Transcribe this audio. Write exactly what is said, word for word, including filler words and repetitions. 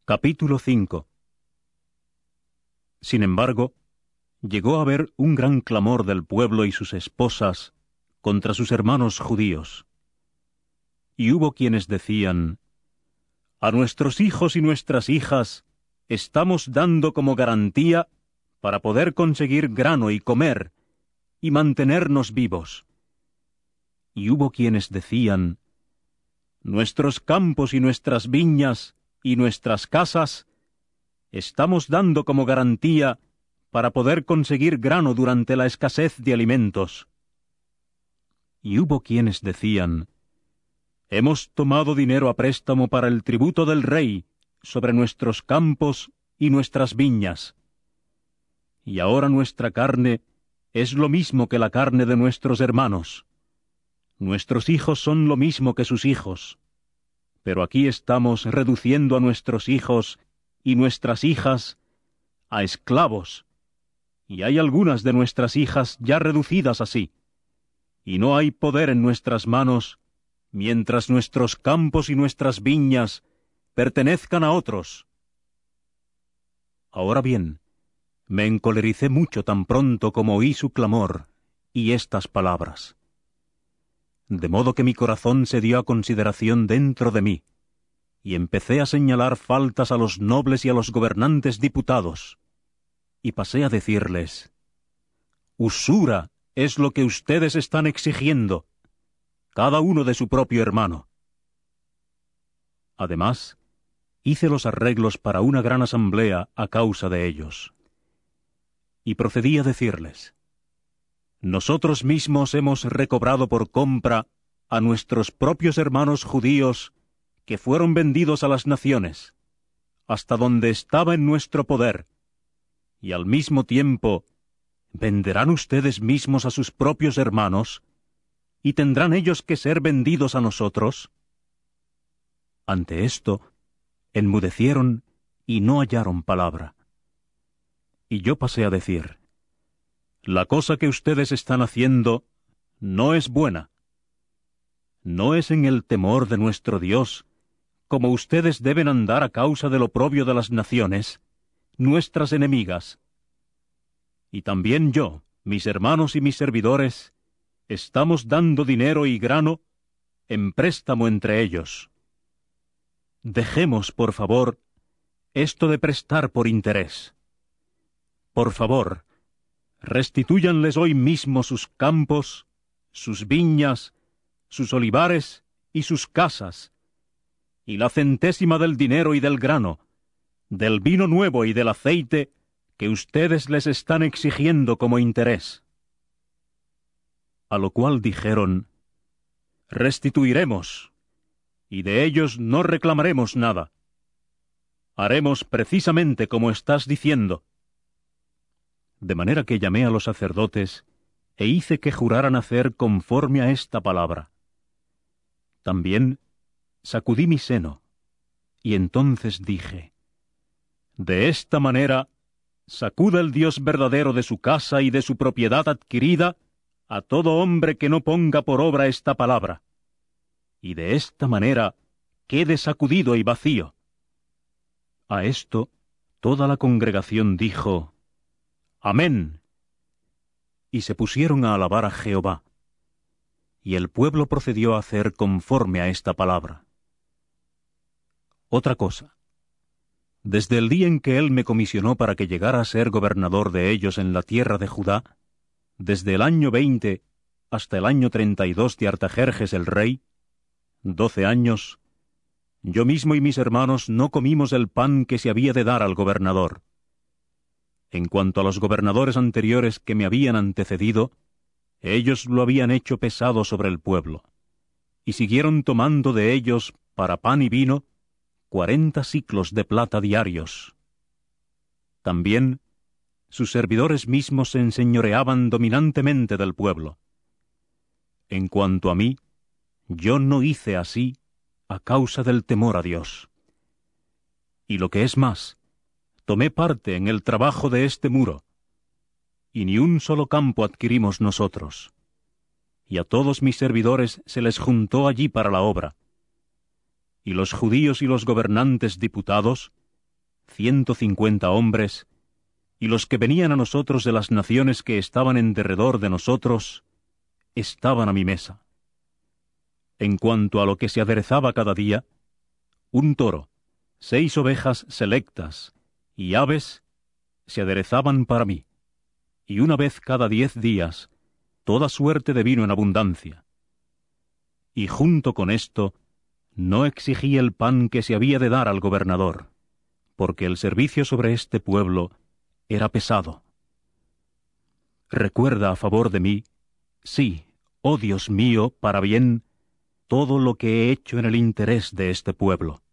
Capítulo cinco. Sin embargo, llegó a haber un gran clamor del pueblo y sus esposas contra sus hermanos judíos. Y hubo quienes decían: «A nuestros hijos y nuestras hijas estamos dando como garantía para poder conseguir grano y comer y mantenernos vivos». Y hubo quienes decían: «Nuestros campos y nuestras viñas y nuestras casas estamos dando como garantía para poder conseguir grano durante la escasez de alimentos». Y hubo quienes decían: «Hemos tomado dinero a préstamo para el tributo del rey sobre nuestros campos y nuestras viñas. Y ahora nuestra carne es lo mismo que la carne de nuestros hermanos. Nuestros hijos son lo mismo que sus hijos. Pero aquí estamos reduciendo a nuestros hijos y nuestras hijas a esclavos, y hay algunas de nuestras hijas ya reducidas así, y no hay poder en nuestras manos mientras nuestros campos y nuestras viñas pertenezcan a otros». Ahora bien, me encolericé mucho tan pronto como oí su clamor y estas palabras. De modo que mi corazón se dio a consideración dentro de mí, y empecé a señalar faltas a los nobles y a los gobernantes diputados, y pasé a decirles: «Usura es lo que ustedes están exigiendo, cada uno de su propio hermano». Además, hice los arreglos para una gran asamblea a causa de ellos. Y procedí a decirles: «Nosotros mismos hemos recobrado por compra a nuestros propios hermanos judíos que fueron vendidos a las naciones, hasta donde estaba en nuestro poder, y al mismo tiempo venderán ustedes mismos a sus propios hermanos, y tendrán ellos que ser vendidos a nosotros». Ante esto, enmudecieron y no hallaron palabra. Y yo pasé a decir: «La cosa que ustedes están haciendo no es buena. No es en el temor de nuestro Dios como ustedes deben andar a causa del oprobio de las naciones, nuestras enemigas. Y también yo, mis hermanos y mis servidores, estamos dando dinero y grano en préstamo entre ellos. Dejemos, por favor, esto de prestar por interés. Por favor, restitúyanles hoy mismo sus campos, sus viñas, sus olivares y sus casas, y la centésima del dinero y del grano, del vino nuevo y del aceite que ustedes les están exigiendo como interés». A lo cual dijeron: «Restituiremos, y de ellos no reclamaremos nada. Haremos precisamente como estás diciendo». De manera que llamé a los sacerdotes e hice que juraran hacer conforme a esta palabra. También sacudí mi seno, y entonces dije: «De esta manera sacuda el Dios verdadero de su casa y de su propiedad adquirida a todo hombre que no ponga por obra esta palabra, y de esta manera quede sacudido y vacío». A esto toda la congregación dijo: «Amén». Y se pusieron a alabar a Jehová. Y el pueblo procedió a hacer conforme a esta palabra. Otra cosa. Desde el día en que él me comisionó para que llegara a ser gobernador de ellos en la tierra de Judá, desde el año veinte hasta el año treinta y dos de Artajerjes el rey, doce años, yo mismo y mis hermanos no comimos el pan que se había de dar al gobernador. En cuanto a los gobernadores anteriores que me habían antecedido, ellos lo habían hecho pesado sobre el pueblo, y siguieron tomando de ellos para pan y vino cuarenta siclos de plata diarios. También sus servidores mismos se enseñoreaban dominantemente del pueblo. En cuanto a mí, yo no hice así a causa del temor a Dios. Y lo que es más, tomé parte en el trabajo de este muro, y ni un solo campo adquirimos nosotros. Y a todos mis servidores se les juntó allí para la obra. Y los judíos y los gobernantes diputados ciento cincuenta hombres, y los que venían a nosotros de las naciones que estaban en derredor de nosotros, estaban a mi mesa. En cuanto a lo que se aderezaba cada día, un toro, seis ovejas selectas y aves se aderezaban para mí, y una vez cada diez días, toda suerte de vino en abundancia. Y junto con esto, no exigí el pan que se había de dar al gobernador, porque el servicio sobre este pueblo era pesado. Recuerda a favor de mí, sí, oh Dios mío, para bien, todo lo que he hecho en el interés de este pueblo.